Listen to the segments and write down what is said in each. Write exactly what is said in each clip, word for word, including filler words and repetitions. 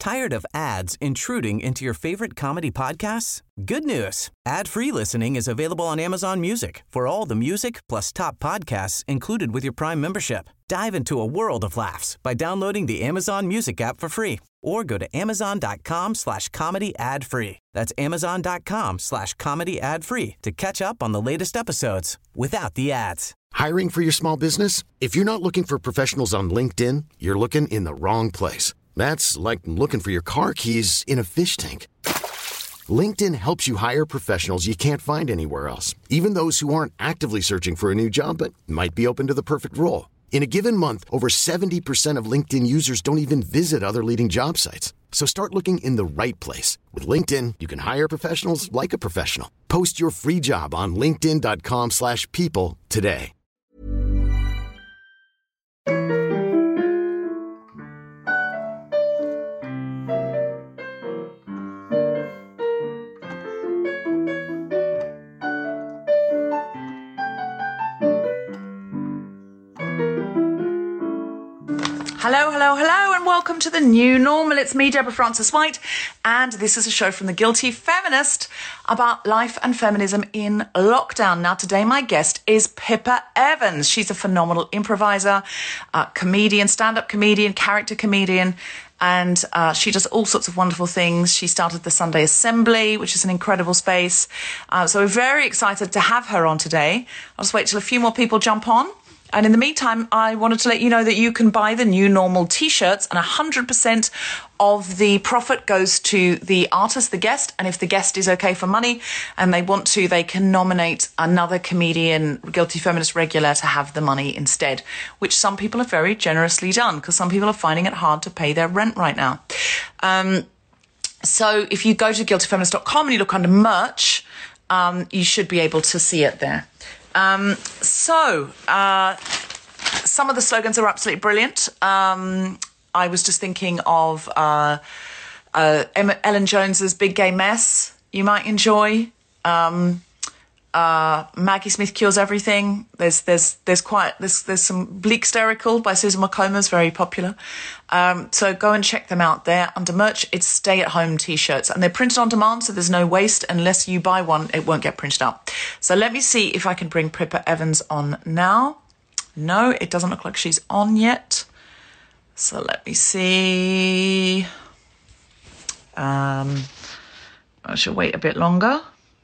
Tired of ads intruding into your favorite comedy podcasts? Good news. Ad-free listening is available on Amazon Music for all the music plus top podcasts included with your Prime membership. Dive into a world of laughs by downloading the Amazon Music app for free or go to amazon.com slash comedy ad free. That's amazon.com slash comedy ad free to catch up on the latest episodes without the ads. Hiring for your small business? If you're not looking for professionals on LinkedIn, you're looking in the wrong place. That's like looking for your car keys in a fish tank. LinkedIn helps you hire professionals you can't find anywhere else, even those who aren't actively searching for a new job but might be open to the perfect role. In a given month, over seventy percent of LinkedIn users don't even visit other leading job sites. So start looking in the right place. With LinkedIn, you can hire professionals like a professional. Post your free job on linkedin.com slash people today. Hello, hello, hello, and welcome to the new normal. It's me, Deborah Frances-White, and this is a show from The Guilty Feminist about life and feminism in lockdown. Now, today my guest is Pippa Evans. She's a phenomenal improviser, uh, comedian, stand-up comedian, character comedian, and uh, she does all sorts of wonderful things. She started the Sunday Assembly, which is an incredible space. Uh, so we're very excited to have her on today. I'll just wait till a few more people jump on. And in the meantime, I wanted to let you know that you can buy the new normal t-shirts, and one hundred percent of the profit goes to the artist, the guest. And if the guest is okay for money and they want to, they can nominate another comedian, Guilty Feminist regular, to have the money instead, which some people have very generously done because some people are finding it hard to pay their rent right now. Um, so if you go to guilty feminist dot com and you look under merch, um, you should be able to see it there. Um, so, uh, some of the slogans are absolutely brilliant. Um, I was just thinking of, uh, uh, Emma, Ellen Jones's Big Gay Mess, you might enjoy. Um, uh, Maggie Smith Cures Everything. There's, there's, there's quite, there's, there's some Bleak Sterical by Susan McComas, very popular. Um, so go and check them out there. Under merch, it's stay at home t-shirts, and they're printed on demand. So there's no waste. Unless you buy one, it won't get printed up. So let me see if I can bring Pippa Evans on now. No, it doesn't look like she's on yet. So let me see. Um, I shall wait a bit longer.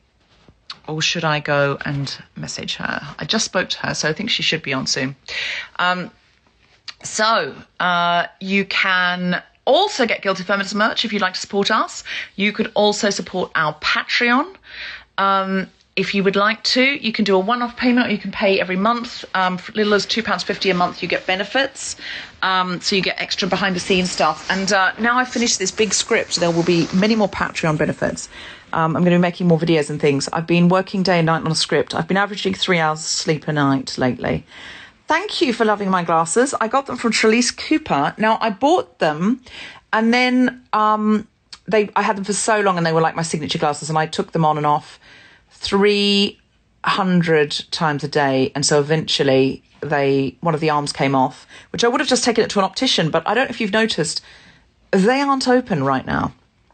Or should I go and message her? I just spoke to her, so I think she should be on soon. Um, so uh, you can also get Guilty Feminist merch if you'd like to support us. You could also support our Patreon. Um, if you would like to, you can do a one-off payment, or you can pay every month. Um, for little as two pounds fifty a month, you get benefits. Um, so you get extra behind-the-scenes stuff. And uh, now I've finished this big script, there will be many more Patreon benefits. Um, I'm going to be making more videos and things. I've been working day and night on a script. I've been averaging three hours sleep a night lately. Thank you for loving my glasses. I got them from Trelise Cooper. Now, I bought them, and then um, they I had them for so long, and they were like my signature glasses, and I took them on and off three hundred times a day. And so eventually they one of the arms came off, which I would have just taken it to an optician, but I don't know if you've noticed, they aren't open right now.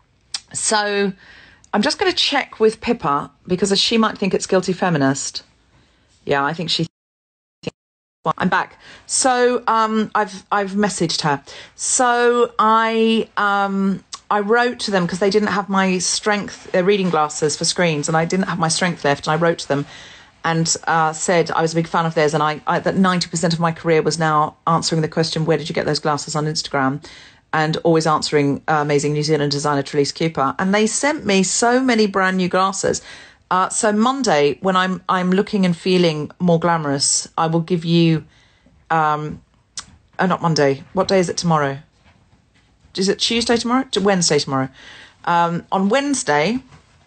So I'm just going to check with Pippa, because she might think it's Guilty Feminist. Yeah, I think she thinks. Well, I'm back. So um, I've I've messaged her. So I um, I wrote to them because they didn't have my strength, their reading glasses for screens, and I didn't have my strength left. And I wrote to them and uh, said I was a big fan of theirs, and I, I that ninety percent of my career was now answering the question, where did you get those glasses, on Instagram? And always answering uh, amazing New Zealand designer Trelise Cooper. And they sent me so many brand new glasses. Uh, so Monday, when I'm I'm looking and feeling more glamorous, I will give you... Um, oh, not Monday. What day is it tomorrow? Is it Tuesday tomorrow? Wednesday tomorrow. Um, on Wednesday,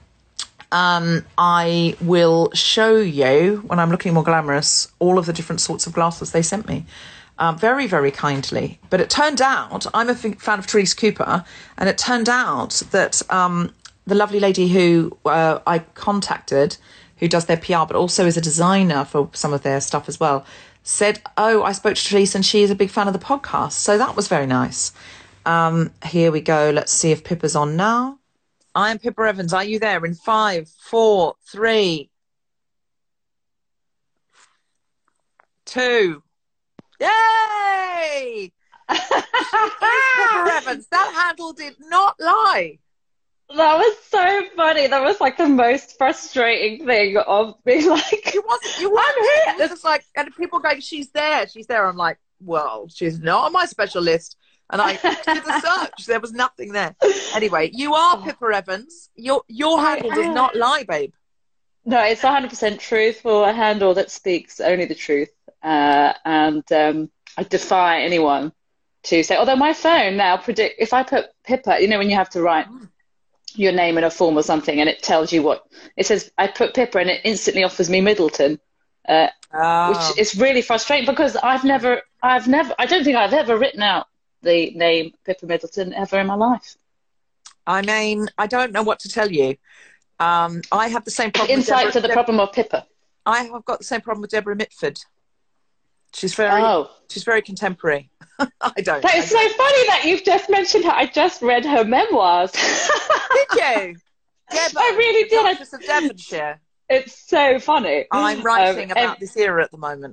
um, I will show you, when I'm looking more glamorous, all of the different sorts of glasses they sent me. Um, very, very kindly. But it turned out, I'm a f- fan of Trelise Cooper, and it turned out that um, the lovely lady who uh, I contacted, who does their P R, but also is a designer for some of their stuff as well, said, oh, I spoke to Trelise and she is a big fan of the podcast. So that was very nice. Um, here we go. Let's see if Pippa's on now. I am Pippa Evans. Are you there? In five, four, three, two. Yay! Pippa Evans. That handle did not lie. That was so funny. That was like the most frustrating thing of being like, you wasn't, you weren't here. This is like, and people going, she's there, she's there. I'm like, well, she's not on my special list. And I did the search. There was nothing there. Anyway, you are Pippa Evans. Your your handle does not lie, babe. No, it's one hundred percent truthful. A handle that speaks only the truth. Uh, and um, I defy anyone to say, although my phone now predict, if I put Pippa, you know, when you have to write your name in a form or something and it tells you what, it says, I put Pippa and it instantly offers me Middleton. Uh, oh. Which is really frustrating because I've never, I've never, I don't think I've ever written out the name Pippa Middleton ever in my life. I mean, I don't know what to tell you. Um, I have the same problem. Insight with to the Deb- problem of Pippa. I have got the same problem with Deborah Mitford. She's very, oh. she's very contemporary. I don't. That is so funny that you've just mentioned her. I just read her memoirs. Did you? Deborah, I really the did. Duchess of Devonshire. It's so funny. I'm writing um, about um, this era at the moment.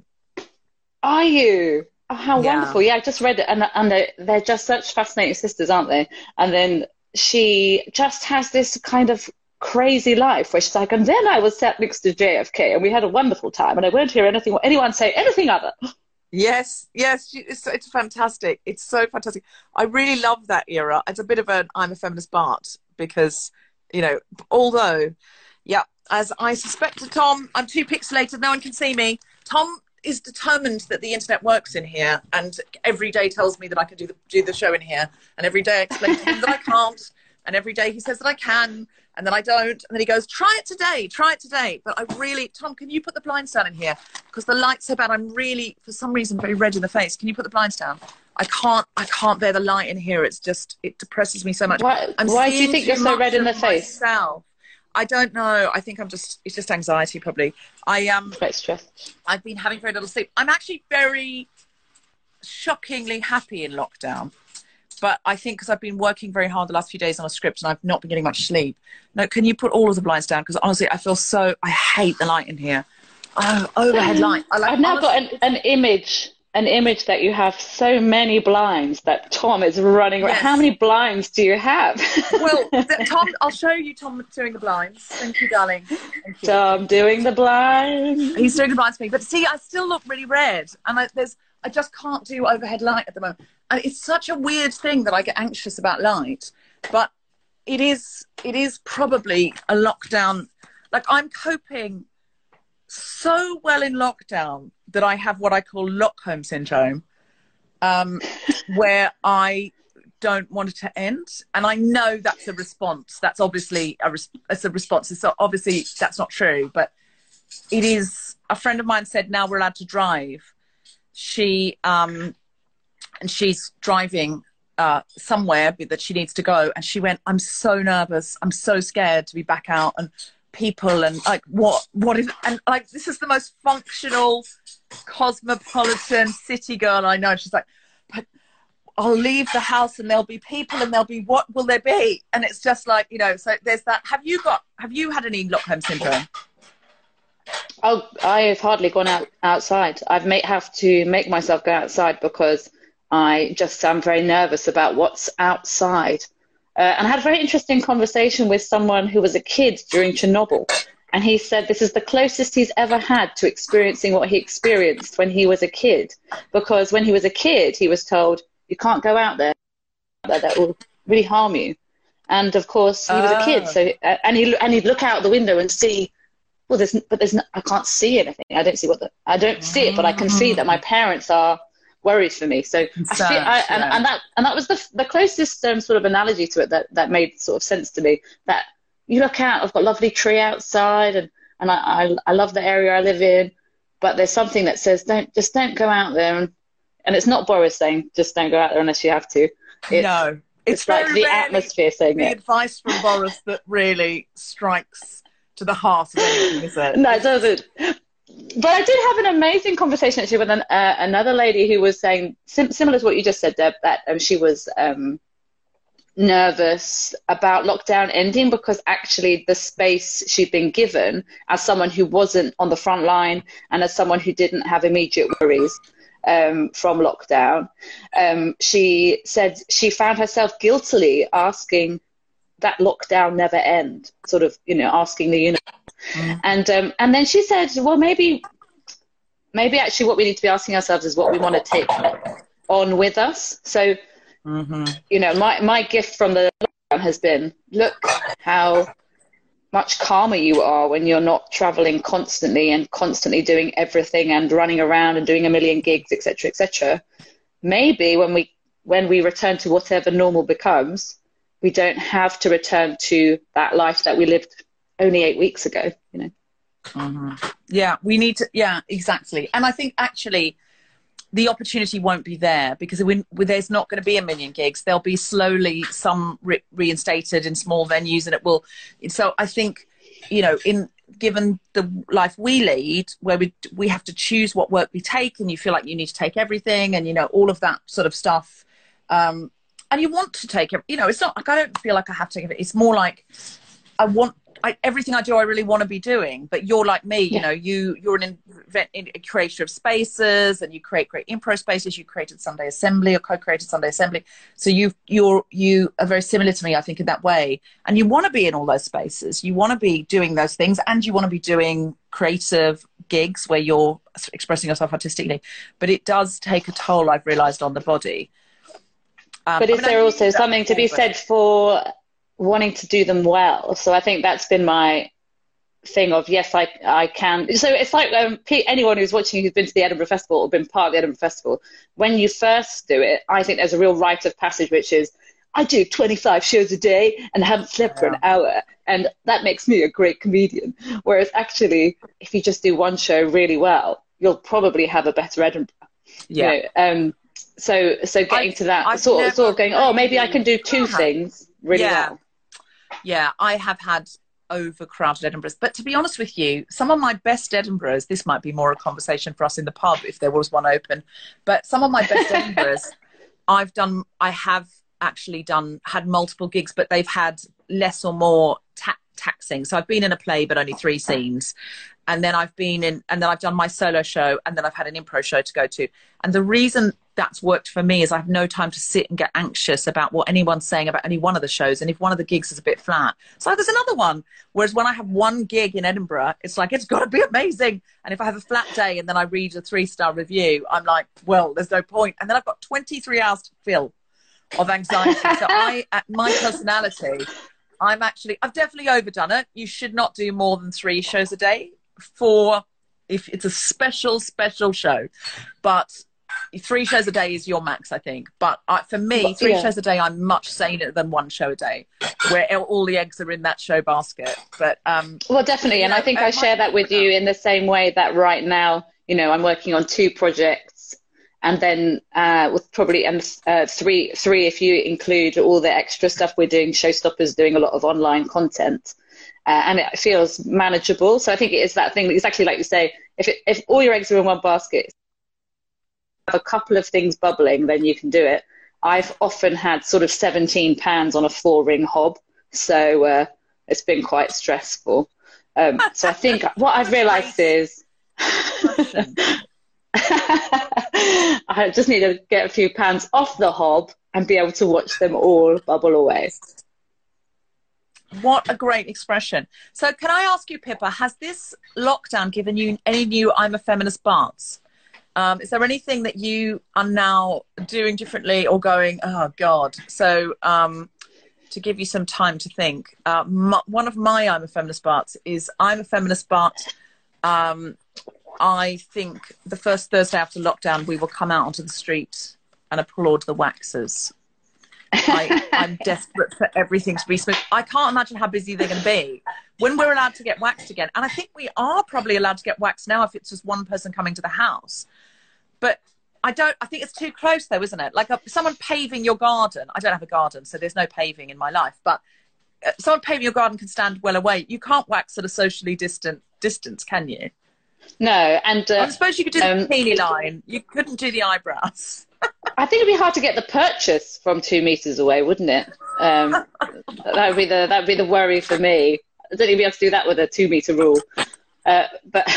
Are you? Oh, how yeah. wonderful. Yeah, I just read it. And, and they're, they're just such fascinating sisters, aren't they? And then she just has this kind of crazy life where she's like, and then I was sat next to J F K and we had a wonderful time and I won't hear anything anyone say anything other. Yes, yes, it's, it's fantastic. It's so fantastic. I really love that era. It's a bit of an I'm a feminist Bart because, you know, although, yeah, as I suspected, Tom, I'm too pixelated, no one can see me. Tom is determined that the internet works in here and every day tells me that I can do the, do the show in here. And every day I explain to him that I can't. And every day he says that I can and then I don't. And then he goes, try it today, try it today. But I really, Tom, can you put the blinds down in here? Because the light's so bad. I'm really, for some reason, very red in the face. Can you put the blinds down? I can't, I can't bear the light in here. It's just, it depresses me so much. Why, why do you think you're so red in the face? Myself. I don't know. I think I'm just, it's just anxiety probably. I um, stress. I've been having very little sleep. I'm actually very shockingly happy in lockdown. But I think because I've been working very hard the last few days on a script and I've not been getting much sleep. No, can you put all of the blinds down? Because honestly, I feel so, I hate the light in here. Oh, overhead light. I like, I've now honestly, got an, an image, an image that you have so many blinds that Tom is running around. Yes. How many blinds do you have? Well, th- Tom, I'll show you Tom doing the blinds. Thank you, darling. Thank you. Tom doing the blinds. He's doing the blinds for me. But see, I still look really red. And I, there's, I just can't do overhead light at the moment. And it's such a weird thing that I get anxious about light. But it is, it is probably a lockdown. Like I'm coping so well in lockdown that I have what I call Lockholm syndrome, um, where I don't want it to end. And I know that's a response. That's obviously a, res- it's a response. So obviously that's not true, but it is. A friend of mine said, now we're allowed to drive. She, um, and she's driving uh, somewhere that she needs to go. And she went, I'm so nervous. I'm so scared to be back out and people and like, what, what is, and like, this is the most functional, cosmopolitan city girl I know. And she's like, but I'll leave the house and there'll be people and there'll be, what will there be? And it's just like, you know, so there's that. Have you got, have you had any Lockholm syndrome? Oh, I've hardly gone out outside. I've may have to make myself go outside because I just am very nervous about what's outside. Uh, and I had a very interesting conversation with someone who was a kid during Chernobyl. And he said this is the closest he's ever had to experiencing what he experienced when he was a kid. Because when he was a kid, he was told, you can't go out there. That will really harm you. And of course, he was a kid. So, uh, and, he, and he'd look out the window and see, well, there's, but there's no, I can't see anything. I don't see what the, I don't see it, but I can see that my parents are worried for me. So I feel, I, and, yeah. and that and that was the the closest um, sort of analogy to it that, that made sort of sense to me. That you look out, I've got a lovely tree outside, and and I, I I love the area I live in, but there's something that says don't just don't go out there, and and it's not Boris saying just don't go out there unless you have to. It's, no, it's, it's like the atmosphere saying the it. advice from Boris that really strikes to the heart of anything, is it? No, it doesn't. But I did have an amazing conversation actually with an, uh, another lady who was saying sim- similar to what you just said, Deb, that um, she was um, nervous about lockdown ending, because actually the space she'd been given as someone who wasn't on the front line and as someone who didn't have immediate worries um, from lockdown, um, she said she found herself guiltily asking that lockdown never end, sort of, you know, asking the universe. Mm. And um, and then she said, well, maybe maybe actually what we need to be asking ourselves is what we want to take on with us. So, mm-hmm. you know, my, my gift from the lockdown has been, look how much calmer you are when you're not traveling constantly and constantly doing everything and running around and doing a million gigs, et cetera, et cetera. Maybe when we when we return to whatever normal becomes, we don't have to return to that life that we lived only eight weeks ago, you know. Mm-hmm. Yeah, we need to, yeah, exactly. And I think actually the opportunity won't be there because we, there's not going to be a million gigs. There'll be slowly some re- reinstated in small venues, and it will. So I think, you know, in given the life we lead, where we we have to choose what work we take, and you feel like you need to take everything, and you know all of that sort of stuff, um, and you want to take it. You know, it's not like I don't feel like I have to take it. It's more like I want. I, everything I do, I really want to be doing. But you're like me, you yeah. know, you, you're an invent, a creator of spaces, and you create great improv spaces. You created Sunday Assembly or co-created Sunday Assembly. So you you're, you are very similar to me, I think, in that way. And you want to be in all those spaces. You want to be doing those things, and you want to be doing creative gigs where you're expressing yourself artistically. But it does take a toll, I've realised, on the body. Um, but is I mean, there also something to be said for wanting to do them well? So I think that's been my thing of, yes, I I can. So it's like um, anyone who's watching who's been to the Edinburgh Festival or been part of the Edinburgh Festival, when you first do it, I think there's a real rite of passage, which is, I do twenty-five shows a day and haven't slept yeah. for an hour. And that makes me a great comedian. Whereas actually, if you just do one show really well, you'll probably have a better Edinburgh. Yeah. You know, um, so so getting I've, to that, I've sort, sort of going, oh, maybe I can do two things really yeah. well. Yeah, I have had overcrowded Edinburghs. But to be honest with you, some of my best Edinburghs, this might be more a conversation for us in the pub if there was one open, but some of my best Edinburghs, I've done, I have actually done, had multiple gigs, but they've had less or more ta- taxing. So I've been in a play, but only three scenes. And then I've been in, and then I've done my solo show, and then I've had an improv show to go to. And the reason that's worked for me is I have no time to sit and get anxious about what anyone's saying about any one of the shows. And if one of the gigs is a bit flat, so there's another one. Whereas when I have one gig in Edinburgh, it's like, it's got to be amazing. And if I have a flat day and then I read a three-star review, I'm like, well, there's no point. And then I've got twenty-three hours to fill of anxiety. So I, at my personality, I'm actually, I've definitely overdone it. You should not do more than three shows a day for, if it's a special, special show. But three shows a day is your max, I think. But uh, for me, three yeah. shows a day, I'm much saner than one show a day, where all the eggs are in that show basket. But um, well, definitely, and know, I think I share that with you in the same way that right now, you know, I'm working on two projects, and then uh, with probably and uh, three, three if you include all the extra stuff we're doing. Showstoppers doing a lot of online content, uh, and it feels manageable. So I think it is that thing, exactly like you say. If it, if all your eggs are in one basket, a couple of things bubbling, then you can do it. I've often had sort of seventeen pans on a four ring hob, so uh, it's been quite stressful. Um, so I think what I've realised is I just need to get a few pans off the hob and be able to watch them all bubble away. What a great expression. So can I ask you, Pippa, has this lockdown given you any new I'm a Feminist parts? Um, is there anything that you are now doing differently or going, oh, God? So um, to give you some time to think, uh, m- one of my I'm a Feminist parts is I'm a Feminist part. Um, I think the first Thursday after lockdown, we will come out onto the street and applaud the waxers. I, I'm desperate for everything to be smooth. I can't imagine how busy they're going to be when we're allowed to get waxed again. And I think we are probably allowed to get waxed now if it's just one person coming to the house. But I don't, I think it's too close though, isn't it? Like a, someone paving your garden. I don't have a garden, so there's no paving in my life. But someone paving your garden can stand well away. You can't wax at a socially distant distance, can you? No, and uh, I suppose you could do um, the bikini line. You couldn't do the eyebrows. I think it'd be hard to get the purchase from two meters away, wouldn't it? Um, that would be the that would be the worry for me. I don't think you'd be able to do that with a two meter rule. Uh, but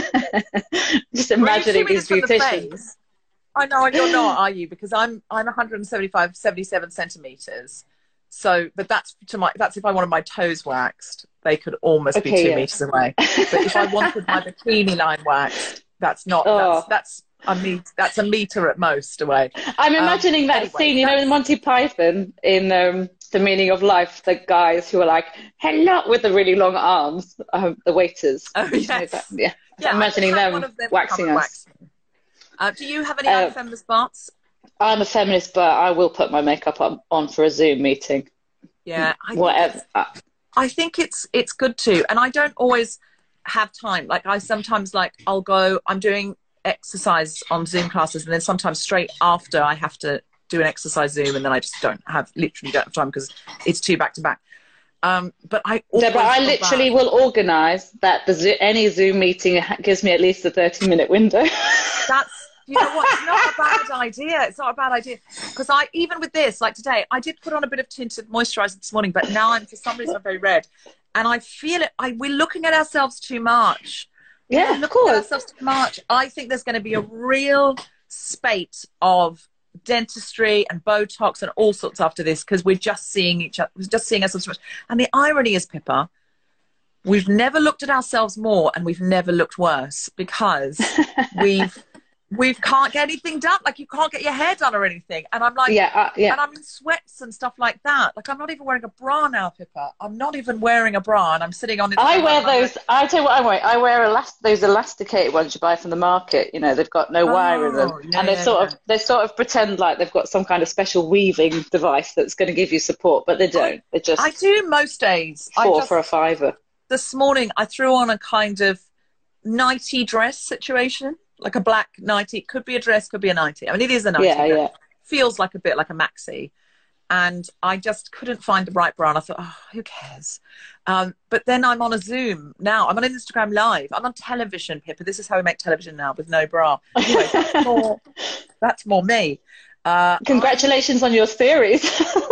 just imagining these beauticians. I know you're not, are you? Because I'm I'm one hundred seventy-five, seventy-seven centimeters. So, but that's to my that's if I wanted my toes waxed, they could almost okay, be two yeah. meters away. But if I wanted my bikini line waxed, that's not oh. that's that's a meter that's a meter at most away. I'm imagining um, that anyway, scene, you know, in Monty Python in um, The Meaning of Life, the guys who are like, hello, with the really long arms, um, the waiters. Oh yes, yeah. yeah. I'm imagining them, them waxing us. Waxing. Uh, do you have any uh, other feminist parts? I'm a feminist, but I will put my makeup on, on for a Zoom meeting. Yeah, I whatever. Think I think it's it's good too, and I don't always have time. Like I sometimes like I'll go. I'm doing exercise on Zoom classes, and then sometimes straight after I have to do an exercise Zoom, and then I just don't have literally don't have time because it's two back to back. Um, but I Deborah, I literally that. will organise that the any Zoom meeting gives me at least a thirty minute window. That's. You know what? It's not a bad idea. It's not a bad idea. Because I, even with this, like today, I did put on a bit of tinted moisturiser this morning, but now I'm, for some reason, I'm very red. And I feel it. I, we're looking at ourselves too much. Yeah, we're of course. At ourselves too much. I think there's going to be a real spate of dentistry and Botox and all sorts after this because we're just seeing each other. We're just seeing ourselves too much. And the irony is, Pippa, we've never looked at ourselves more and we've never looked worse because we've... We can't get anything done. Like you can't get your hair done or anything. And I'm like, yeah, uh, yeah. and I'm in sweats and stuff like that. Like I'm not even wearing a bra now, Pippa. I'm not even wearing a bra, and I'm sitting on it. I wear those. Like, I tell you what, I wear. I wear elast- those elasticated ones you buy from the market. You know, they've got no wire oh, in them, yeah, and they yeah, sort yeah. of they sort of pretend like they've got some kind of special weaving device that's going to give you support, but they don't. I, they just. I do most days. Four I just, for a fiver. This morning, I threw on a kind of nighty dress situation. Like a black nightie. It could be a dress, could be a nightie. I mean, it is a nightie. Yeah, yeah. Feels like a bit like a maxi. And I just couldn't find the right bra. And I thought, oh, who cares? Um, but then I'm on a Zoom now. I'm on Instagram Live. I'm on television, Pippa. This is how we make television now with no bra. Anyway, that's more, that's more me. Uh, congratulations I, on your series.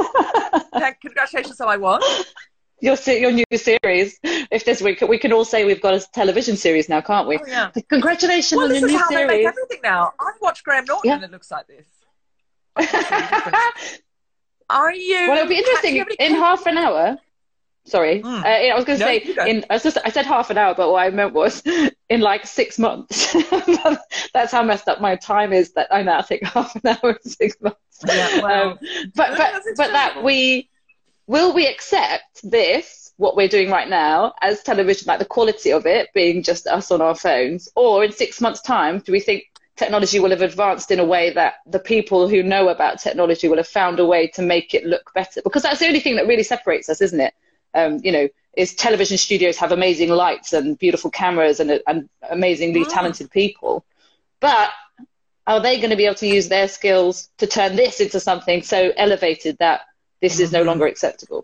yeah, congratulations on my what? Your your new series. If this week we can all say we've got a television series now, can't we? Oh, yeah. Congratulations well, on your new series. This is how they make everything now. I've watched Graham Norton, yeah. and it looks like this. Are you? Well, it'll be interesting in half an hour. Sorry, mm. uh, I was going to no, say in. I, was just, I said half an hour, but what I meant was in like six months. That's how messed up my time is. That I now think half an hour in six months. Yeah, well, um, but but but that we. Will we accept this, what we're doing right now, as television, like the quality of it being just us on our phones? Or in six months' time, do we think technology will have advanced in a way that the people who know about technology will have found a way to make it look better? Because that's the only thing that really separates us, isn't it? Um, you know, is television studios have amazing lights and beautiful cameras and, and amazingly mm. talented people. But are they going to be able to use their skills to turn this into something so elevated that this is no longer acceptable?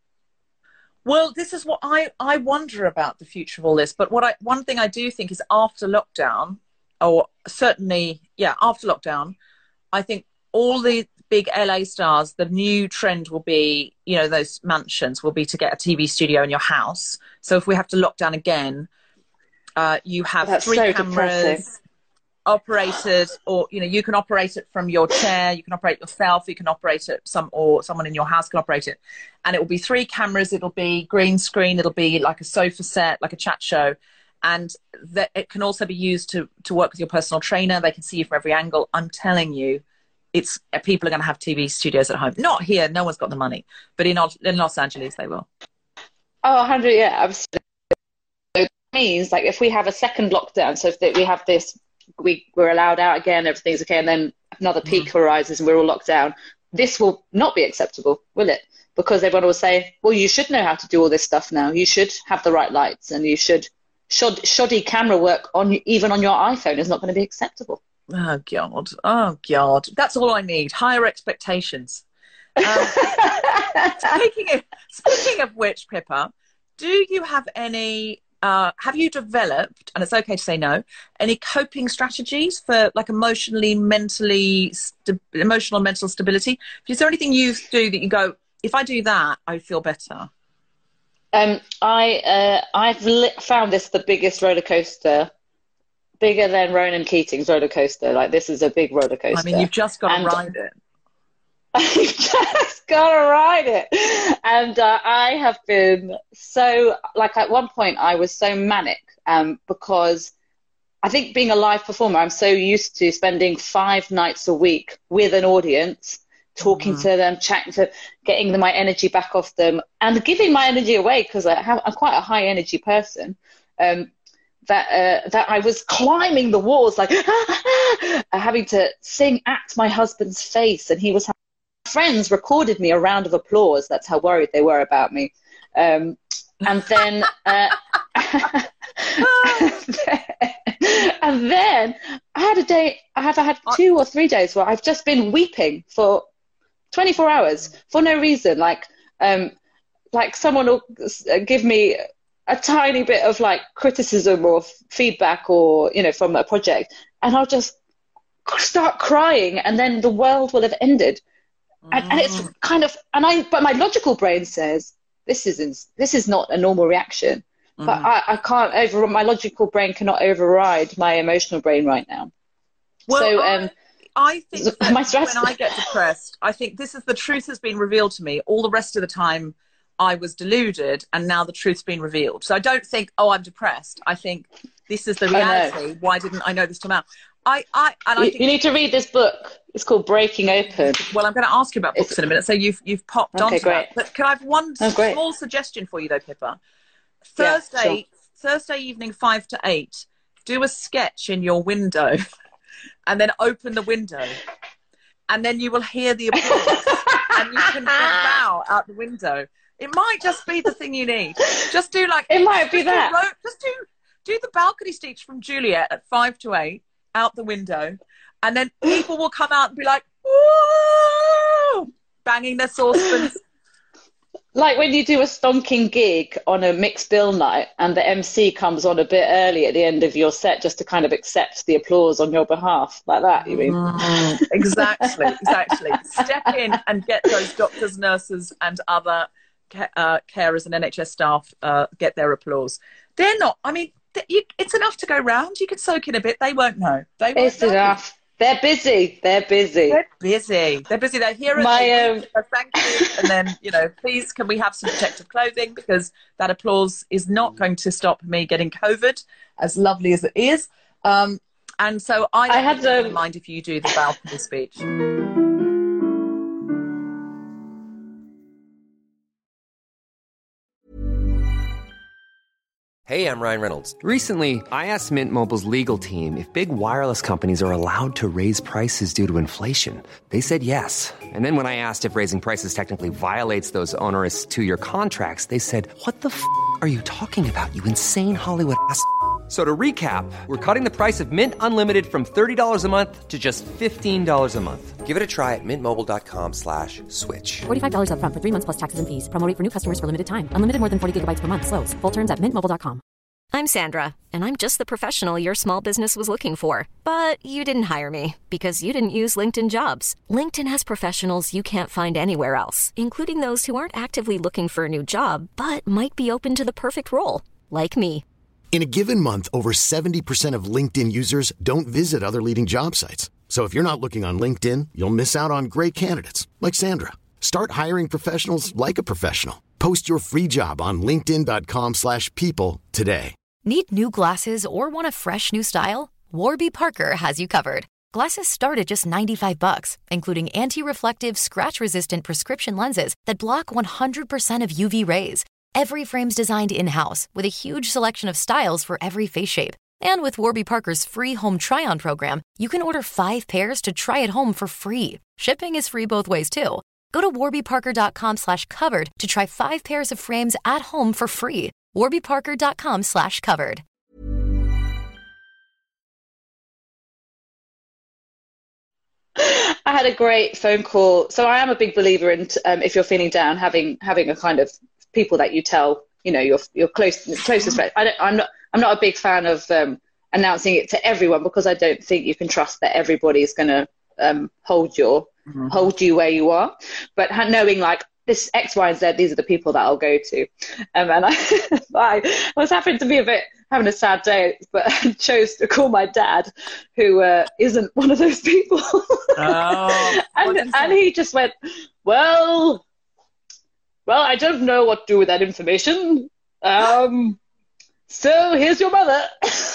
Well, this is what I, I wonder about the future of all this. But what I one thing I do think is after lockdown, or certainly, yeah, after lockdown, I think all the big L A stars, the new trend will be, you know, those mansions will be to get a T V studio in your house. So if we have to lock down again, uh, you have That's three so cameras. depressing. Operated, or you know, you can operate it from your chair, you can operate yourself, you can operate it some or someone in your house can operate it, and it will be three cameras, it'll be green screen, it'll be like a sofa set, like a chat show, and that it can also be used to to work with your personal trainer. They can see you from every angle. I'm telling you, it's people are going to have T V studios at home. Not here, no one's got the money, but in in Los Angeles they will. Oh, one hundred, yeah, absolutely. So it means like if we have a second lockdown, so if we have this. We, we're allowed out again, everything's okay, and then another peak mm. arises and we're all locked down. This will not be acceptable, will it? Because everyone will say, well, you should know how to do all this stuff now. You should have the right lights, and you should, shod, shoddy camera work on even on your iPhone is not going to be acceptable. Oh, God. Oh, God. That's all I need. Higher expectations. Um, speaking, of, speaking of which, Pippa, do you have any uh, have you developed, and it's okay to say no, any coping strategies for like emotionally, mentally, st- emotional, mental stability? Is there anything you do that you go, if I do that, I feel better? Um, I uh, I've li- found this the biggest roller coaster, bigger than Ronan Keating's roller coaster. Like, this is a big roller coaster. I mean, you've just got to And ride it. I've just got to ride it. And uh, I have been so, like, at one point I was so manic um, because I think being a live performer, I'm so used to spending five nights a week with an audience, talking mm-hmm. to them, chatting to, getting the, my energy back off them, and giving my energy away because I have, I'm quite a high energy person. Um, that uh, that I was climbing the walls, like having to sing at my husband's face, and he was. Friends recorded me a round of applause. That's how worried they were about me. Um, and then, uh, and then, and then I had a day. I have had two or three days where I've just been weeping for twenty-four hours for no reason. Like, um, like someone will give me a tiny bit of like criticism or feedback, or you know, from a project, and I'll just start crying, and then the world will have ended. And, and it's kind of, and I, but my logical brain says this isn't, this is not a normal reaction. Mm-hmm. But I, I can't over, my logical brain cannot override my emotional brain right now. Well, so, I, um, I think that my stress- when I get depressed, I think this is the truth has been revealed to me. All the rest of the time I was deluded, and now the truth's been revealed. So I don't think, oh, I'm depressed. I think this is the reality. Why didn't I know this till now? I, I, and I you, think you need to read this book. It's called Breaking Open. Well, I'm going to ask you about books it's, in a minute. So you've you've popped okay, onto great. that. But can I have one oh, small suggestion for you, though, Pippa? Thursday, yeah, sure. Thursday evening, five to eight. Do a sketch in your window, and then open the window, and then you will hear the applause, and you can bow out the window. It might just be the thing you need. Just do like it might be that. Do, just do do the balcony speech from Juliet at five to eight out the window, and then people will come out and be like, "Woo!" banging their saucepans. Like when you do a stonking gig on a mixed bill night and the M C comes on a bit early at the end of your set just to kind of accept the applause on your behalf. Like that, you mean? Mm, exactly, exactly. Step in and get those doctors, nurses and other uh, carers and N H S staff uh, get their applause. They're not, I mean, you, it's enough to go round. You can soak in a bit. They won't know. They won't it's know. enough. They're busy. They're busy. They're busy. They're busy. They're here. My, and um... uh, thank you. And then, you know, please, can we have some protective clothing? Because that applause is not going to stop me getting COVID, as lovely as it is. Um, and so I don't I had really um... mind if you do the balcony speech. Hey, I'm Ryan Reynolds. Recently, I asked Mint Mobile's legal team if big wireless companies are allowed to raise prices due to inflation. They said yes. And then when I asked if raising prices technically violates those onerous two-year contracts, they said, what the f*** are you talking about, you insane Hollywood ass f- So to recap, we're cutting the price of Mint Unlimited from thirty dollars a month to just fifteen dollars a month. Give it a try at mintmobile.com slash switch. forty-five dollars up front for three months plus taxes and fees. Promo rate for new customers for limited time. Unlimited more than forty gigabytes per month. Slows full terms at mint mobile dot com. I'm Sandra, and I'm just the professional your small business was looking for. But you didn't hire me because you didn't use LinkedIn Jobs. LinkedIn has professionals you can't find anywhere else, including those who aren't actively looking for a new job, but might be open to the perfect role, like me. In a given month, over seventy percent of LinkedIn users don't visit other leading job sites. So if you're not looking on LinkedIn, you'll miss out on great candidates like Sandra. Start hiring professionals like a professional. Post your free job on linkedin.com slash people today. Need new glasses or want a fresh new style? Warby Parker has you covered. Glasses start at just ninety-five bucks, including anti-reflective, scratch-resistant prescription lenses that block one hundred percent of U V rays. Every frame's designed in-house with a huge selection of styles for every face shape. And with Warby Parker's free home try-on program, you can order five pairs to try at home for free. Shipping is free both ways, too. Go to warbyparker.com slash covered to try five pairs of frames at home for free. warbyparker.com slash covered. I had a great phone call. So I am a big believer in, um, if you're feeling down, having having a kind of people that you tell you know, your your close closest friend. I don't, I'm not I'm not a big fan of um, announcing it to everyone, because I don't think you can trust that everybody is going to um, hold your mm-hmm. hold you where you are. But knowing like this X, Y, and Z, these are the people that I'll go to. Um, and I, I was happening to be a bit having a sad day, but I chose to call my dad, who uh, isn't one of those people. Oh, and, and he just went, well, well, I don't know what to do with that information. Um, so here's your mother.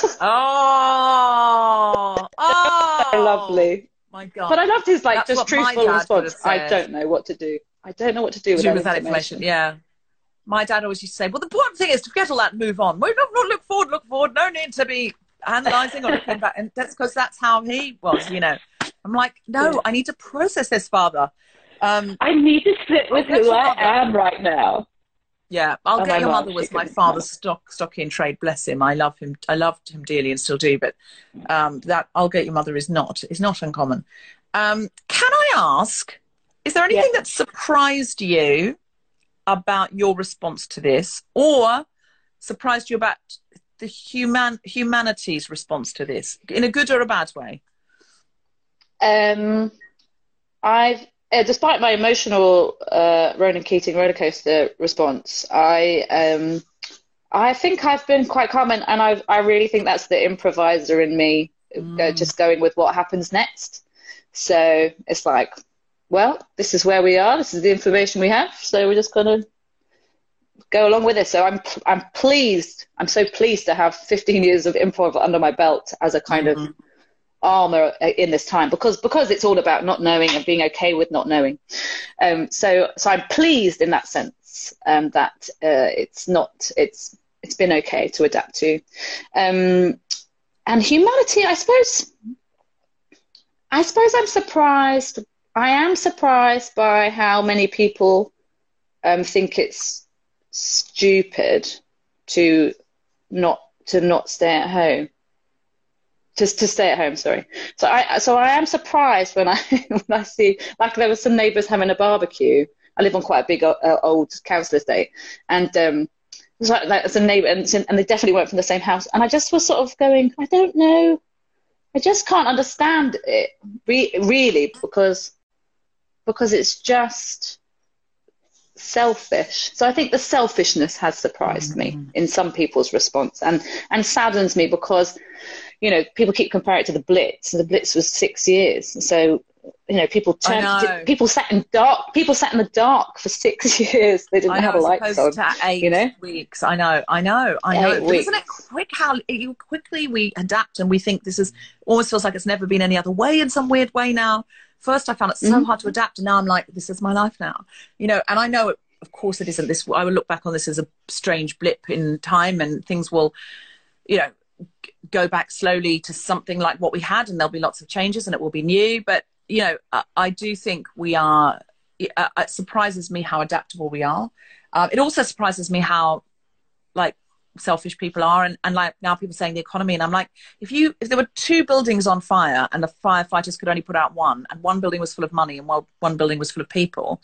Oh, oh, lovely. My God. But I loved his like That's just truthful response. I don't know what to do. I don't know what to do with, do that, with that information. information. Yeah. My dad always used to say, well, the important thing is to forget all that and move on. Well, not, not look forward, look forward. No need to be analysing or looking back. And that's because that's how he was, you know. I'm like, no, yeah. I need to process this, Father. Um, I need to sit with who I mother. am right now. Yeah, I'll oh, get your mom, mother was my father's stock stock in trade. Bless him. I love him. I loved him dearly and still do. But um, that I'll get your mother is not is not uncommon. Um, can I ask? Is there anything yeah. that surprised you about your response to this, or surprised you about the human humanity's response to this, in a good or a bad way? Um, I've. Uh, despite my emotional uh, Ronan Keating roller coaster response, I um, I think I've been quite calm, and, and I I really think that's the improviser in me, mm. uh, just going with what happens next. So it's like, well, this is where we are. This is the information we have. So we're just gonna go along with it. So I'm I'm pleased. I'm so pleased to have fifteen years of improv under my belt as a kind mm-hmm. of armor in this time, because because it's all about not knowing and being okay with not knowing. Um, so so I'm pleased in that sense um, that uh, it's not it's it's been okay to adapt to. Um, and humanity, I suppose. I suppose I'm surprised. I am surprised by how many people um, think it's stupid to not to not stay at home. Just to stay at home, sorry. So I, so I am surprised when I when I see, like, there were some neighbours having a barbecue. I live on quite a big uh, old council estate, and um, it was like, like some neighbour, and, and they definitely weren't from the same house. And I just was sort of going, I don't know, I just can't understand it re- really, because because it's just selfish. So I think the selfishness has surprised mm-hmm. me in some people's response, and and saddens me, because, you know, people keep comparing it to the Blitz. The Blitz was six years. So, you know, people turned, know. people sat in dark, people sat in the dark for six years. They didn't I know, have a light on. To eight you know? weeks. I know, I know, I know. Eight but weeks. Isn't it quick how you quickly we adapt, and we think this is almost feels like it's never been any other way in some weird way now. First, I found it so mm-hmm. hard to adapt, and now I'm like, this is my life now. You know, and I know, it, of course, it isn't this. I will look back on this as a strange blip in time, and things will, you know, go back slowly to something like what we had, and there'll be lots of changes, and it will be new. But, you know, I, I do think we are, it, uh, it surprises me how adaptable we are. Um, it also surprises me how, like, selfish people are, and, and like now people saying the economy, and I'm like, if you if there were two buildings on fire and the firefighters could only put out one, and one building was full of money and one, one building was full of people,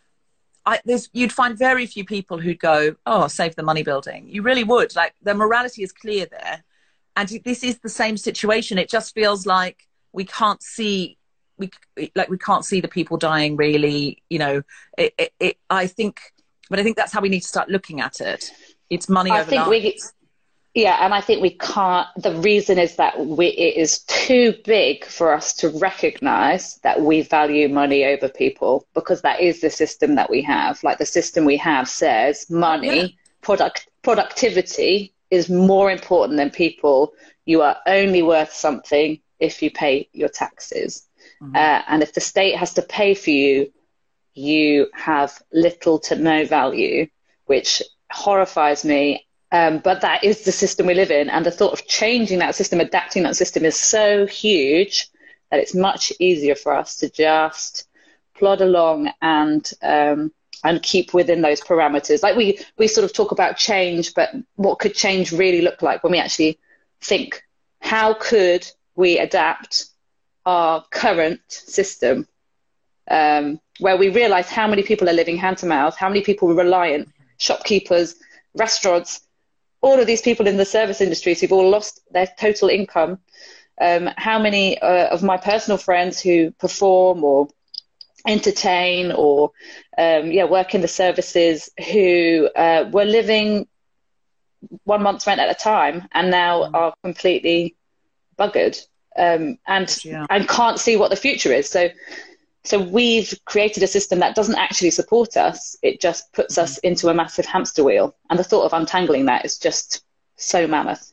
I, there's, you'd find very few people who'd go, oh, save the money building. You really would. Like, the morality is clear there. And this is the same situation. It just feels like we can't see, we like we can't see the people dying. Really, you know. It, it, it, I think, but I think that's how we need to start looking at it. It's money I over think lives. we, yeah, and I think we can't. The reason is that we, it is too big for us to recognise that we value money over people, because that is the system that we have. Like, the system we have says money, yeah. product, productivity is more important than people. You are only worth something if you pay your taxes. Mm-hmm. Uh, and if the state has to pay for you, you have little to no value, which horrifies me. Um, but that is the system we live in. And the thought of changing that system, adapting that system, is so huge that it's much easier for us to just plod along and um, and keep within those parameters. Like, we, we sort of talk about change, but what could change really look like when we actually think, how could we adapt our current system, um, where we realise how many people are living hand to mouth, how many people are reliant, shopkeepers, restaurants, all of these people in the service industries who've all lost their total income. Um, how many uh, of my personal friends who perform or entertain or um, yeah work in the services who uh, were living one month's rent at a time and now mm. are completely buggered um, and yeah. and can't see what the future is. So so we've created a system that doesn't actually support us. It just puts mm. us into a massive hamster wheel, and the thought of untangling that is just so mammoth.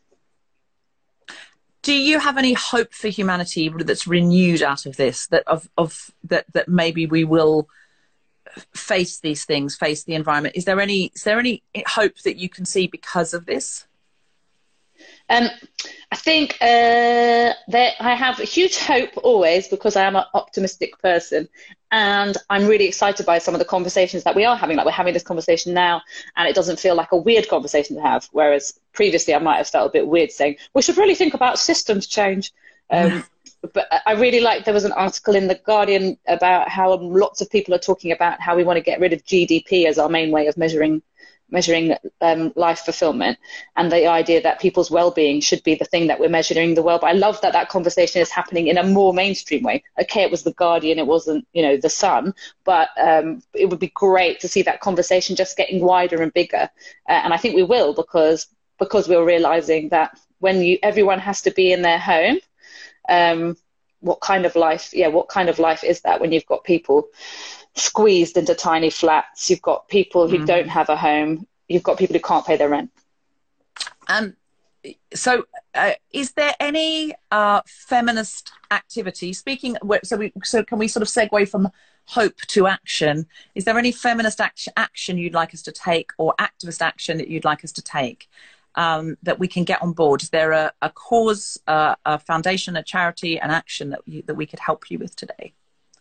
Do you have any hope for humanity that's renewed out of this, that of, of that, that maybe we will face these things, face the environment? Is there any is there any hope that you can see because of this? Um, I think uh, that I have a huge hope always, because I am an optimistic person, and I'm really excited by some of the conversations that we are having. Like, we're having this conversation now, and it doesn't feel like a weird conversation to have, whereas previously I might have felt a bit weird saying, we should really think about systems change. Um, but I really like, there was an article in The Guardian about how lots of people are talking about how we want to get rid of G D P as our main way of measuring measuring um, life fulfillment, and the idea that people's well-being should be the thing that we're measuring the world. But I love that that conversation is happening in a more mainstream way. Okay, it was The Guardian, it wasn't, you know, The Sun, but um, it would be great to see that conversation just getting wider and bigger. Uh, and I think we will, because because we're realizing that when you everyone has to be in their home, um, what kind of life, yeah, what kind of life is that when you've got people squeezed into tiny flats? You've got people who mm. don't have a home. You've got people who can't pay their rent. Um, so uh, is there any uh, feminist activity, speaking, so we, so can we sort of segue from hope to action? Is there any feminist action, action you'd like us to take, or activist action that you'd like us to take, um, that we can get on board? Is there a, a cause, uh, a foundation, a charity, an action that, you, that we could help you with today?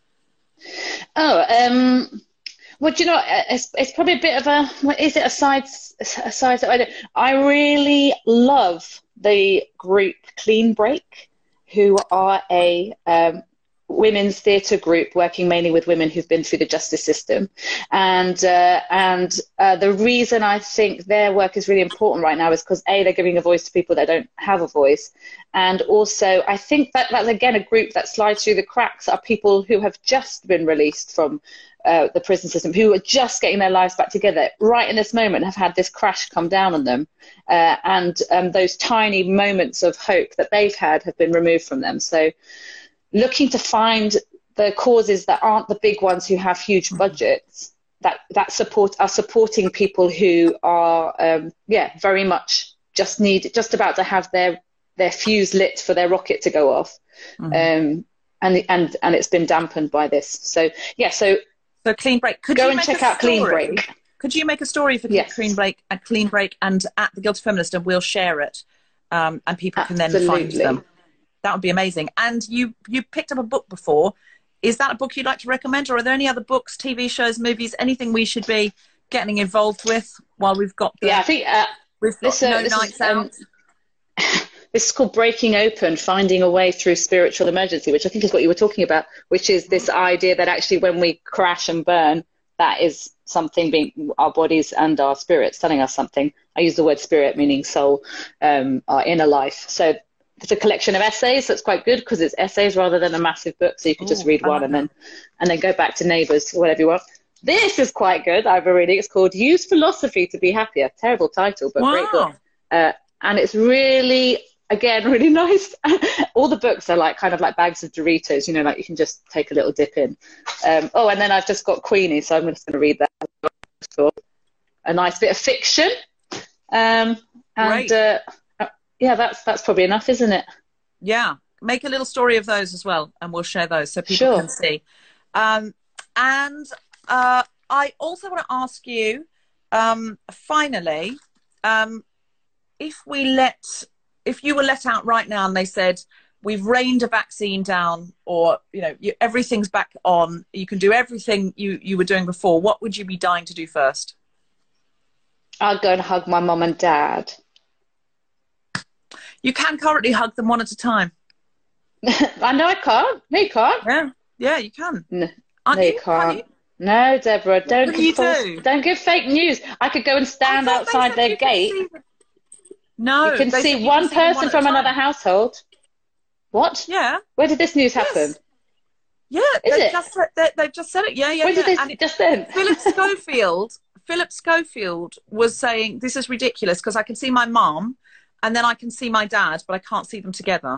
Oh, um, well, do you know, it's, it's probably a bit of a, what is it, a side, a side, I don't, I really love the group Clean Break, who are a um, women's theatre group working mainly with women who've been through the justice system. And uh, and uh, the reason I think their work is really important right now is because, A, they're giving a voice to people that don't have a voice. And also, I think that that's, again, a group that slides through the cracks are people who have just been released from uh, the prison system, who are just getting their lives back together right in this moment, have had this crash come down on them. Uh, and um, those tiny moments of hope that they've had have been removed from them. So looking to find the causes that aren't the big ones who have huge budgets, that, that support are supporting people who are, um, yeah, very much just need, just about to have their their fuse lit for their rocket to go off. Mm-hmm. Um, and, and, and it's been dampened by this. So, yeah, so, so Clean Break. Could go you and make check a out Clean story? Break. Could you make a story for yes. Clean Break and Clean Break and at The Guilty Feminist, and we'll share it, um, and people can Absolutely. Then find them. That would be amazing. And you, you picked up a book before. Is that a book you'd like to recommend, or are there any other books, T V shows, movies, anything we should be getting involved with while we've got the, yeah, I think uh, we've got this, uh, no this nights is, um, out? This is called Breaking Open, Finding a Way Through Spiritual Emergency, which I think is what you were talking about, which is this idea that actually when we crash and burn, that is something being our bodies and our spirits telling us something. I use the word spirit, meaning soul, um, our inner life. So it's a collection of essays that's quite good, because it's essays rather than a massive book, so you can Ooh, just read one like and then and then go back to Neighbours, whatever you want. This is quite good. I've been reading. It's called Use Philosophy to Be Happier. Terrible title, but wow. great book. Uh, and it's really, again, really nice. All the books are like kind of like bags of Doritos, you know, like you can just take a little dip in. Um, oh, and then I've just got Queenie, so I'm just going to read that. A nice bit of fiction. Um, and uh, yeah, that's that's probably enough, isn't it? Yeah, make a little story of those as well, and we'll share those so people sure. can see. Um, and uh, I also want to ask you, um, finally, um, if we let, if you were let out right now and they said, we've rained a vaccine down, or, you know, you, everything's back on, you can do everything you, you were doing before, what would you be dying to do first? I'd go and hug my mum and dad. You can currently hug them one at a time. I know I can't. No, you can't. Yeah, yeah, you can. No, Aren't no you? you can't. You? No, Deborah, don't What do give you false, do? don't give fake news. I could go and stand I thought they outside said their you could gate. see the- No, You can they said see you one can see them person at from a another time. household. What? Yeah. Where did this news Yes. happen? Yeah, Is they it? just said, they, they've just said it. Yeah, yeah, When yeah. did they And it- just then? Philip Schofield, Philip Schofield was saying this is ridiculous because I can see my mum, and then I can see my dad, but I can't see them together.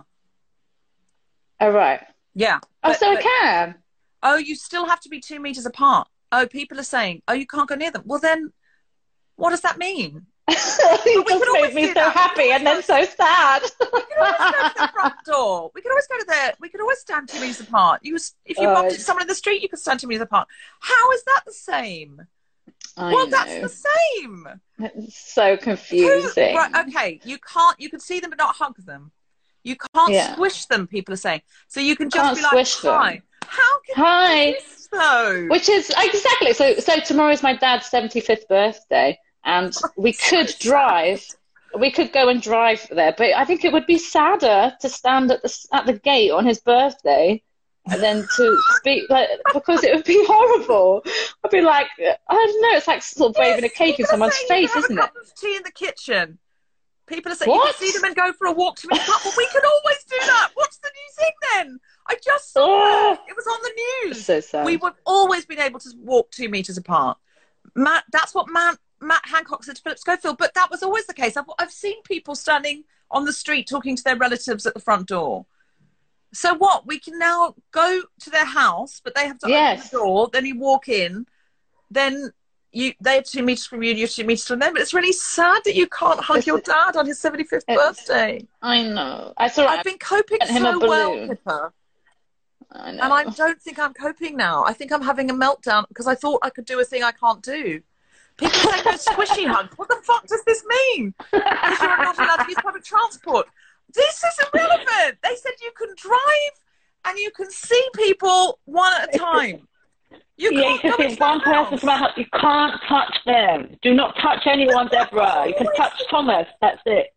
Oh, right. Yeah. Oh, But- so I but- can. Oh, you still have to be two meters apart. Oh, people are saying, oh, you can't go near them. Well, then, what does that mean? You we just could always made me do so that. happy and then so sad. We could always go to the front door. We could always go to the. We could always stand two meters apart. You, was- if you Oh, bumped into it's- someone in the street, you could stand two meters apart. How is that the same? I well, know. that's the same. It's so confusing. Who- right, okay, you can't. You can see them but not hug them. You can't Yeah. squish them. People are saying. So you can just Can't be like, squish them. "Hi." How can Hi. you do this though? Which is exactly so. So tomorrow's my dad's seventy-fifth birthday, and we could drive. We could go and drive there, but I think it would be sadder to stand at the at the gate on his birthday, and then to speak like because it would be horrible. I'd be like, I don't know. It's like sort of waving Yes, a cake in people are someone's saying you face, can have isn't a it? cup of tea in the kitchen. People are saying What? you can see them and go for a walk to meet up. Well, we can always do that. What's the new thing then? I just saw Oh. it. It was on the news. So sad. We would always been able to walk two meters apart. Matt, that's what Matt, Matt Hancock said to Philip Schofield, but that was always the case. I've, I've seen people standing on the street talking to their relatives at the front door. So what? We can now go to their house, but they have to Yes. open the door. Then you walk in. Then you they're two meters from you, and you're two meters from them. But it's really sad that you can't hug It's- your dad on his seventy-fifth it's- birthday. I know. I saw. I've been coping sent him a so well, balloon. Pippa. I know. And I don't think I'm coping now. I think I'm having a meltdown because I thought I could do a thing I can't do. People say no squishy hugs. What the fuck does this mean? Because you're not allowed to use public transport. This is irrelevant. They said you can drive and you can see people one at a time. You Yeah, you can't can go see into one their house. person from a house. You can't touch them. Do not touch anyone, Deborah. You can touch Thomas. That's it.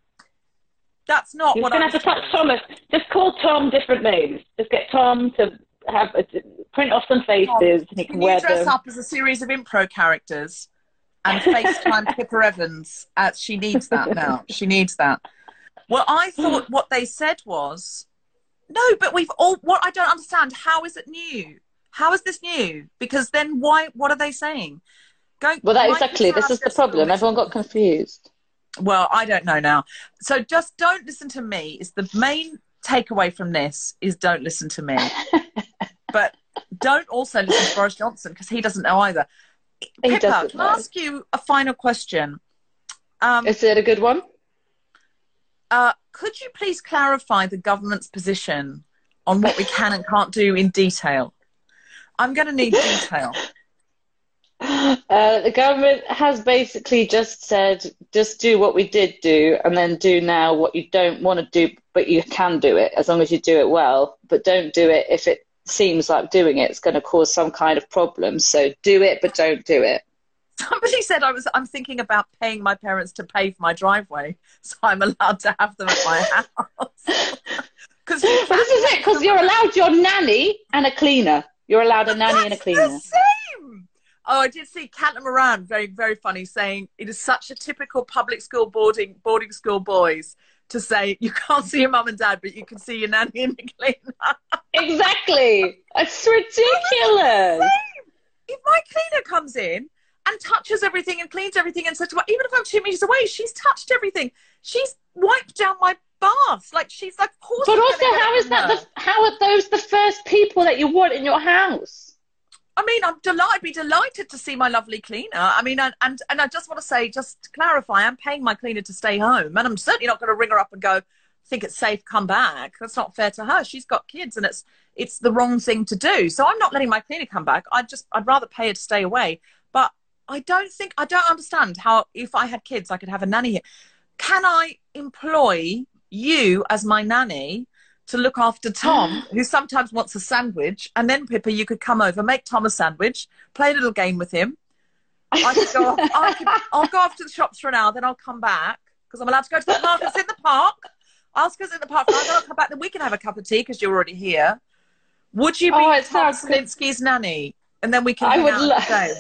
That's not You're what going I to have to touch Thomas. Just call Tom different names. Just get Tom to have a, print off some faces and he can Can wear you dress them. up as a series of impro characters and FaceTime Pippa Evans? Uh, she needs that now. She needs that. Well, I thought what they said was, no, but we've all, what I don't understand, how is it new? How is this new? Because then why, what are they saying? Going, Well, that why exactly. you This have is the this problem. all- Everyone got confused. Well, I don't know now. So just don't listen to me. Is the main takeaway from this is don't listen to me. But don't also listen to Boris Johnson because he doesn't know either. He Pippa, doesn't can know. I ask you a final question? Um, Is it a good one? uh, could you please clarify the government's position on what we can and can't do in detail? I'm going to need detail. Uh, the government has basically just said, just do what we did do and then do now what you don't want to do, but you can do it as long as you do it well. But don't do it if it seems like doing it, it's going to cause some kind of problem. So do it, but don't do it. Somebody said I was. I'm thinking about paying my parents to pave my driveway, so I'm allowed to have them at my house. Because But this is it, because you're allowed your nanny and a cleaner. You're allowed a nanny and a That's cleaner. the same. Oh, I did see Caitlin Moran, very, very funny, saying it is such a typical public school boarding boarding school boys to say you can't see your mum and dad, but you can see your nanny and the cleaner. Exactly. It's ridiculous. If my cleaner comes in and touches everything and cleans everything and says, well, even if I'm two meters away, she's touched everything. She's wiped down my bath. Like she's like, of course. But I'm also, gonna get how it is from that? her. The, how are those the first people that you want in your house? I mean, I'm delighted, I'd be delighted to see my lovely cleaner. I mean, and, and, and I just want to say, just to clarify, I'm paying my cleaner to stay home. And I'm certainly not going to ring her up and go, think it's safe, come back. That's not fair to her. She's got kids and it's it's the wrong thing to do. So I'm not letting my cleaner come back. I'd just, I'd rather pay her to stay away. But I don't think, I don't understand how, if I had kids, I could have a nanny here. Can I employ you as my nanny to look after Tom, who sometimes wants a sandwich, and then Pippa, you could come over, make Tom a sandwich, play a little game with him. I could go off, I could, I'll go off to the shops for an hour, then I'll come back, because I'm allowed to go to the markets in the park. I'll go in the park for an hour, then I'll come back, then we can have a cup of tea, because you're already here. Would you be Oh, it Tom sounds good. Selinsky's nanny? and then we can I hang would out love. and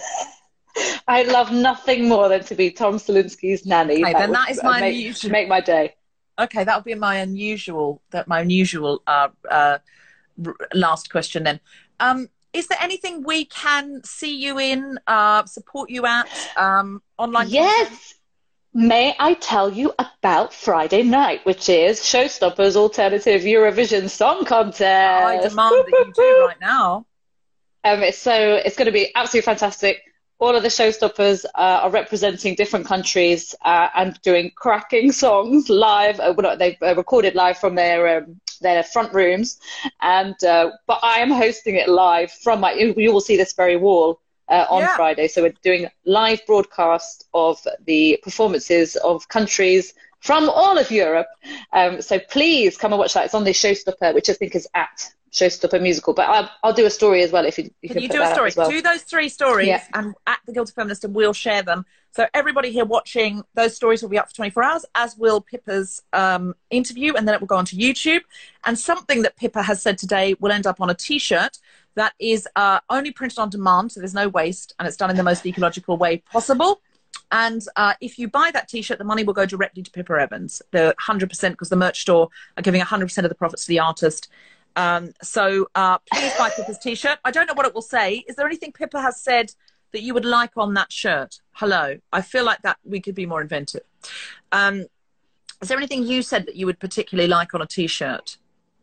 I love nothing more than to be Tom Salinsky's nanny. Okay, that then would that is my make, unusual. make my day. Okay, that would be my unusual. That my unusual uh, uh, r- last question then. Um, is there anything we can see you in, uh, support you at, um, online? Yes. content? May I tell you about Friday night, which is Showstoppers Alternative Eurovision Song Contest? I demand that you do right now. Um, it's so it's going to be absolutely fantastic. All of the showstoppers uh, are representing different countries uh, and doing cracking songs live. Uh, well, they've uh, recorded live from their um, their front rooms, and uh, but I am hosting it live from my. You, you will see this very wall uh, on Yeah. Friday. So we're doing live broadcast of the performances of countries from all of Europe. Um, so please come and watch that. It's on the Showstopper, which I think is at Showstopper Musical. But I'll, I'll do a story as well if you, you Can can you put do a that up story? as well. Do those three stories, Yeah. and at the Guilty Feminist, and we'll share them. So everybody here watching, those stories will be up for twenty-four hours, as will Pippa's um, interview, and then it will go onto YouTube. And something that Pippa has said today will end up on a T-shirt that is uh, only printed on demand, so there's no waste, and it's done in the most ecological way possible. And uh, if you buy that T-shirt, the money will go directly to Pippa Evans, the one hundred percent, because the merch store are giving one hundred percent of the profits to the artist. Um, so uh, please buy Pippa's T-shirt. I don't know what it will say. Is there anything Pippa has said that you would like on that shirt? Hello. I feel like that we could be more inventive. Um, is there anything you said that you would particularly like on a T-shirt?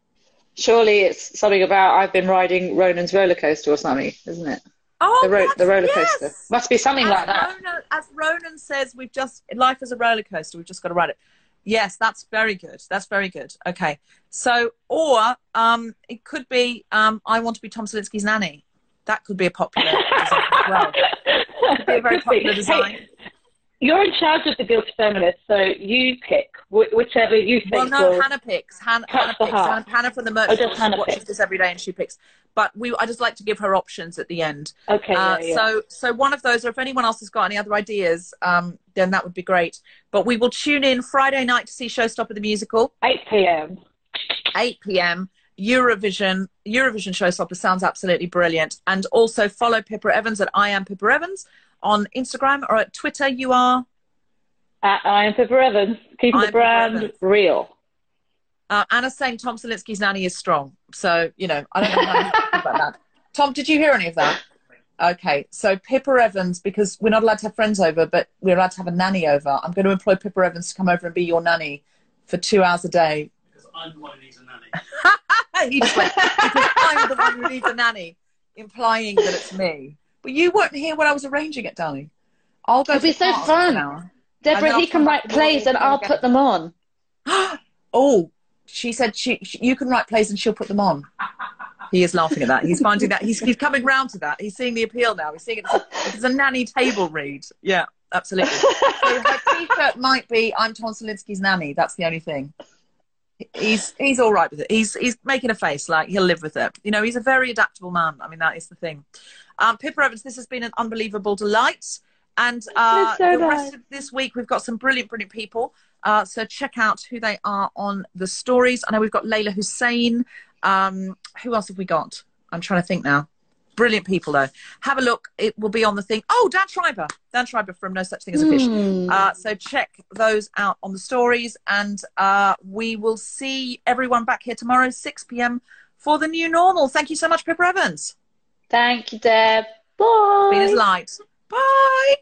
Surely it's something about I've been riding Ronan's roller coaster or something, isn't it? Oh, The, ro- that's- the roller yes! coaster. Must be something as like that. Ronan, as Ronan says, we've just, life is a roller coaster. We've just got to ride it. Yes, that's very good. That's very good. Okay. So, or um, it could be, um, I want to be Tom Salinsky's nanny. That could be a popular design as well. Could be a very popular design. Hey, you're in charge of the Guilty Feminist, so you pick wh- whichever you think Well, no, will... Hannah picks. Hannah, touch Hannah the picks. heart. Hannah, Hannah from the merch Oh, store, does she Hannah watches pick? this every day and she picks. But we, I just like to give her options at the end. Okay, Uh, yeah, yeah. So, so one of those, or if anyone else has got any other ideas, um, then that would be great. But we will tune in Friday night to see Showstopper the Musical. eight p.m. eight p.m. Eurovision. Eurovision Showstopper sounds absolutely brilliant. And also follow Pippa Evans at I am Pippa Evans on Instagram, or at Twitter. You are At I am Pippa Evans, keeping I the am Pippa brand Evans. real. uh, Anna's saying Tom Salinsky's nanny is strong. So, you know, I don't know how you feel about that. Tom, did you hear any of that? Okay, so Pippa Evans, because we're not allowed to have friends over, but we're allowed to have a nanny over. I'm going to employ Pippa Evans to come over and be your nanny for two hours a day. Because I'm the one who needs a nanny. He just went, because I'm the one who needs a nanny, implying that it's me. But you weren't here when I was arranging it, darling. I'll go. It'd be to so class for an fun. hour. And Deborah, then he I'll can come write back tomorrow plays and I'll again. put them on. Oh, she said she, she you can write plays and she'll put them on. He is laughing at that. He's finding that he's he's coming round to that. He's seeing the appeal now. He's seeing it as a, it's a nanny table read. Yeah, absolutely. So her T-shirt might be "I'm Tom Salinsky's nanny." That's the only thing. He's he's all right with it. He's he's making a face like he'll live with it. You know, he's a very adaptable man. I mean, that is the thing. Um, Pippa Evans, this has been an unbelievable delight. And uh, It's so the nice. rest of this week, we've got some brilliant, brilliant people. Uh, so check out who they are on the stories. I know we've got Layla Hussein. Um, who else have we got? I'm trying to think now. Brilliant people, though. Have a look. It will be on the thing. Oh, Dan Schreiber. Dan Schreiber from No Such Thing as a Fish. Hmm. Uh, so check those out on the stories. And uh, we will see everyone back here tomorrow, six p.m. for the new normal. Thank you so much, Pippa Evans. Thank you, Deb. Bye. Been as light. Bye.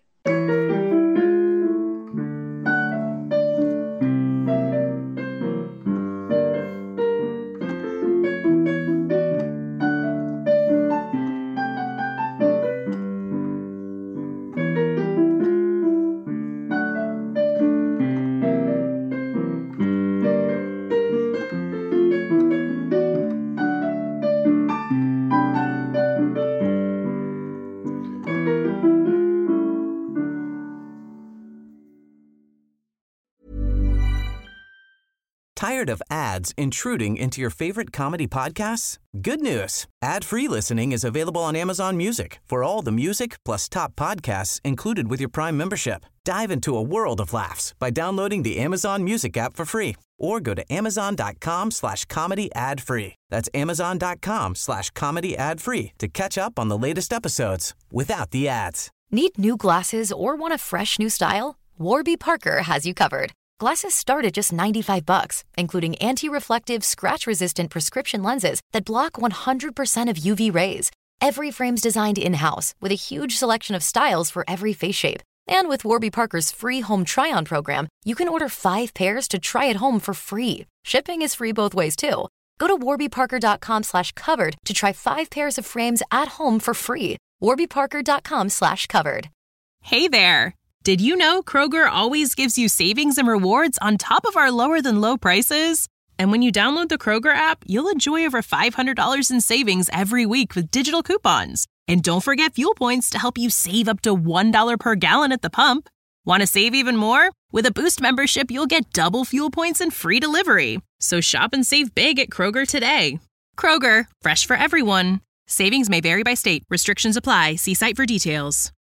Tired of ads intruding into your favorite comedy podcasts? Good news. Ad-free listening is available on Amazon Music for all the music plus top podcasts included with your Prime membership. Dive into a world of laughs by downloading the Amazon Music app for free or go to amazon.com slash comedy ad free. That's amazon.com slash comedy ad free to catch up on the latest episodes without the ads. Need new glasses or want a fresh new style? Warby Parker has you covered. Glasses start at just ninety-five bucks, including anti-reflective, scratch-resistant prescription lenses that block one hundred percent of U V rays. Every frame's designed in-house with a huge selection of styles for every face shape. And with Warby Parker's free home try-on program, you can order five pairs to try at home for free. Shipping is free both ways, too. Go to warbyparker.com slash covered to try five pairs of frames at home for free. warbyparker.com slash covered. Hey there! Did you know Kroger always gives you savings and rewards on top of our lower-than-low prices? And when you download the Kroger app, you'll enjoy over five hundred dollars in savings every week with digital coupons. And don't forget fuel points to help you save up to one dollar per gallon at the pump. Want to save even more? With a Boost membership, you'll get double fuel points and free delivery. So shop and save big at Kroger today. Kroger, fresh for everyone. Savings may vary by state. Restrictions apply. See site for details.